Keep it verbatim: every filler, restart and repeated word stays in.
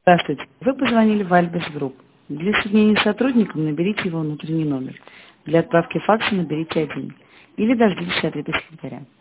Здравствуйте. Вы позвонили в Альбис Групп. Для соединения с сотрудником наберите его внутренний номер. Для отправки факса наберите один. Или дождитесь ответа секретаря.